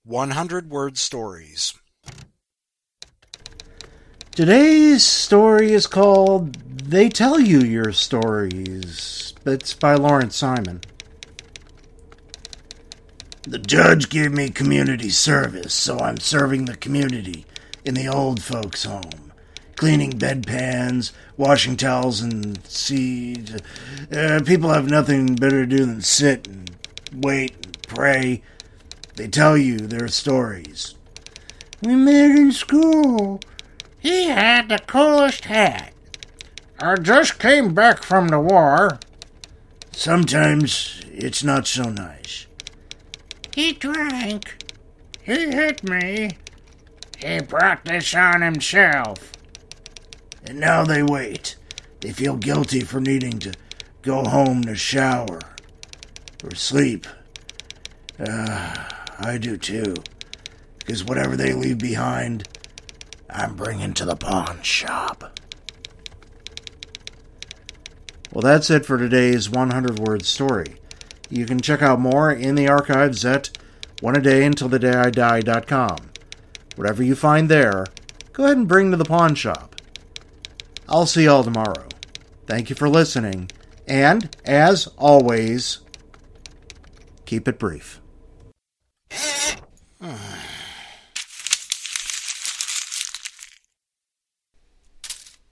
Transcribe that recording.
100-word stories. Today's story is called They Tell You Your Stories. It's by Lawrence Simon. The judge gave me community service, so I'm serving the community in the old folks' home. Cleaning bedpans, washing towels, and people have nothing better to do than sit and wait and pray. They tell you their stories. We met in school. He had the coolest hat. I just came back from the war. Sometimes it's not so nice. He drank. He hit me. He brought this on himself. And now they wait. They feel guilty for needing to go home to shower or sleep. I do too. Because whatever they leave behind, I'm bringing to the pawn shop. Well, that's it for today's 100-word story. You can check out more in the archives at oneadayuntilthedayidie.com. Whatever you find there, go ahead and bring to the pawn shop. I'll see y'all tomorrow. Thank you for listening, and, as always, keep it brief.